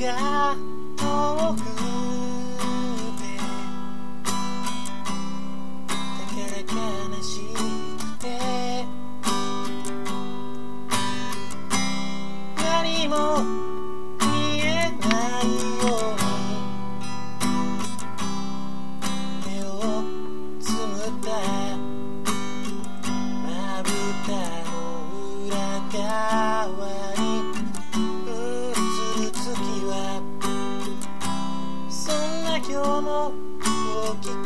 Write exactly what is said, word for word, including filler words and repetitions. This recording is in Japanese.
が遠くてだから悲しくて何も見えないように目をつむったまぶたの裏側に映る月はそんな今日も大きく